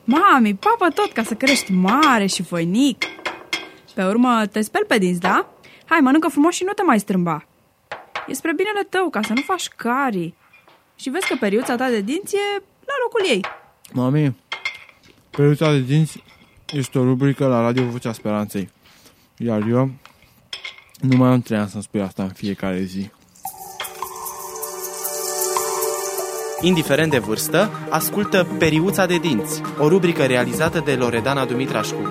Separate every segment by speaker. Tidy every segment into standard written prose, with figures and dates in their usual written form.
Speaker 1: Mami, papă tot ca să crești mare și voinic. Pe urmă te speli pe dinți, da? Hai, mănâncă frumos și nu te mai strâmba. E spre binele tău, ca să nu faci carii. Și vezi că periuța ta de dinți e la locul ei.
Speaker 2: Mami, periuța de dinți este o rubrică la Radio Vocea Speranței. Iar eu nu mai am 3 ani să-mi spui asta în fiecare zi.
Speaker 3: Indiferent de vârstă, ascultă Periuța de dinți, o rubrică realizată de Loredana Dumitrașcu.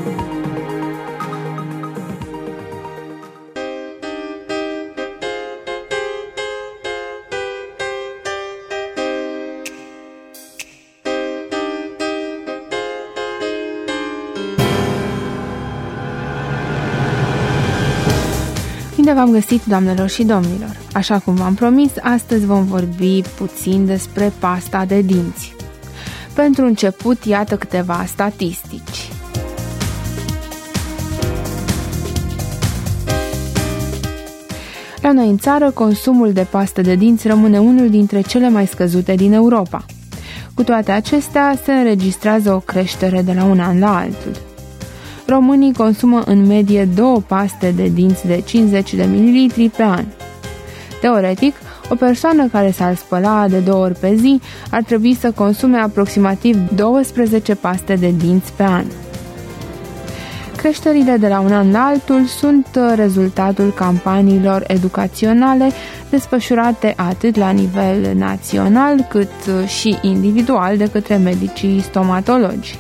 Speaker 4: Bine v-am găsit, doamnelor și domnilor! Așa cum v-am promis, astăzi vom vorbi puțin despre pasta de dinți. Pentru început, iată câteva statistici. La noi în țară, consumul de pastă de dinți rămâne unul dintre cele mai scăzute din Europa. Cu toate acestea, se înregistrează o creștere de la un an la altul. Românii consumă în medie 2 paste de dinți de 50 de ml pe an. Teoretic, o persoană care s-ar spăla de 2 ori pe zi ar trebui să consume aproximativ 12 paste de dinți pe an. Creșterile de la un an la altul sunt rezultatul campaniilor educaționale desfășurate atât la nivel național cât și individual de către medicii stomatologi.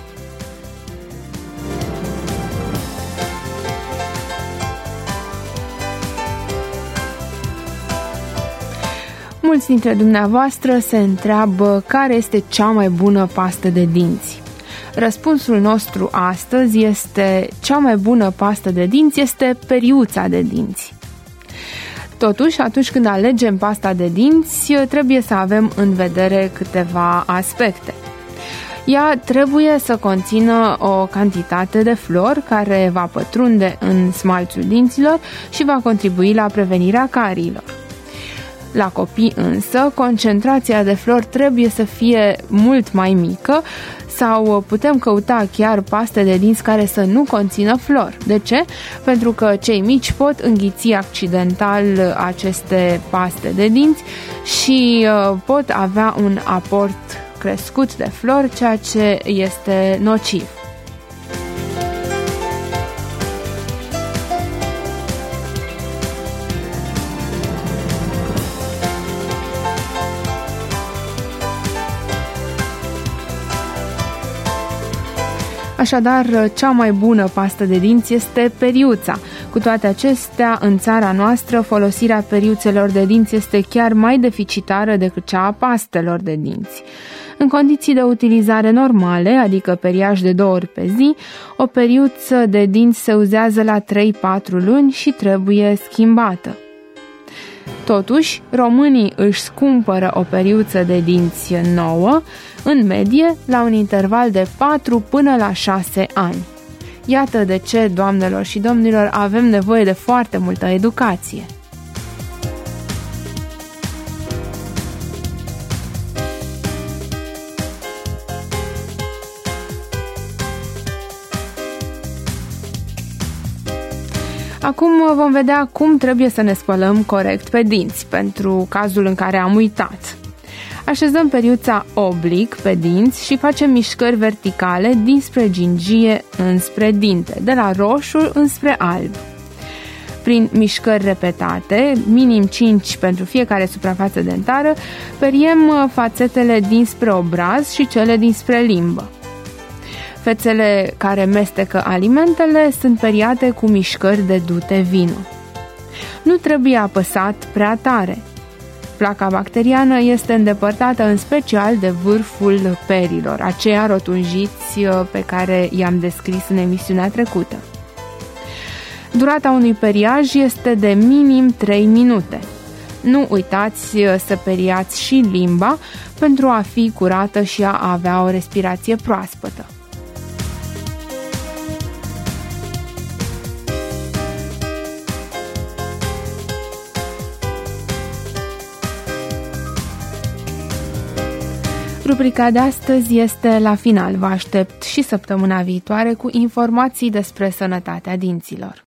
Speaker 4: Mulți dintre dumneavoastră se întreabă care este cea mai bună pastă de dinți. Răspunsul nostru astăzi este: cea mai bună pastă de dinți este periuța de dinți. Totuși, atunci când alegem pasta de dinți, trebuie să avem în vedere câteva aspecte. Ea trebuie să conțină o cantitate de flor care va pătrunde în smalțul dinților și va contribui la prevenirea cariilor. La copii însă, concentrația de flor trebuie să fie mult mai mică sau putem căuta chiar paste de dinți care să nu conțină flor. De ce? Pentru că cei mici pot înghiți accidental aceste paste de dinți și pot avea un aport crescut de flor, ceea ce este nociv. Așadar, cea mai bună pastă de dinți este periuța. Cu toate acestea, în țara noastră, folosirea periuțelor de dinți este chiar mai deficitară decât cea a pastelor de dinți. În condiții de utilizare normale, adică periaj de 2 ori pe zi, o periuță de dinți se uzează la 3-4 luni și trebuie schimbată. Totuși, românii își cumpără o periuță de dinți nouă, în medie, la un interval de 4 până la 6 ani. Iată de ce, doamnelor și domnilor, avem nevoie de foarte multă educație. Acum vom vedea cum trebuie să ne spălăm corect pe dinți, pentru cazul în care am uitat. Așezăm periuța oblic pe dinți și facem mișcări verticale dinspre gingie înspre dinte, de la roșu înspre alb. Prin mișcări repetate, minim 5 pentru fiecare suprafață dentară, periem fațetele dinspre obraz și cele dinspre limbă. Fețele care mestecă alimentele sunt periate cu mișcări de dute vino. Nu trebuie apăsat prea tare. Placa bacteriană este îndepărtată în special de vârful perilor, aceia rotunjiți pe care i-am descris în emisiunea trecută. Durata unui periaj este de minim 3 minute. Nu uitați să periați și limba pentru a fi curată și a avea o respirație proaspătă. Rubrica de astăzi este la final. Vă aștept și săptămâna viitoare cu informații despre sănătatea dinților.